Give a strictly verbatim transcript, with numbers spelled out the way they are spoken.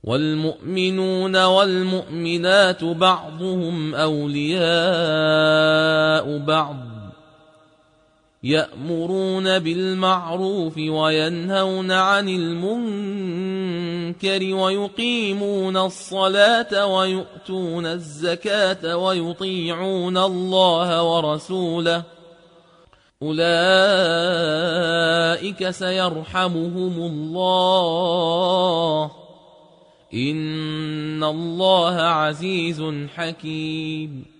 والمؤمنون والمؤمنات بعضهم أولياء بعض يأمرون بالمعروف وينهون عن المنكر ويقيمون الصلاة ويؤتون الزكاة ويطيعون الله ورسوله أولئك سيرحمهم الله إن الله عزيز حكيم.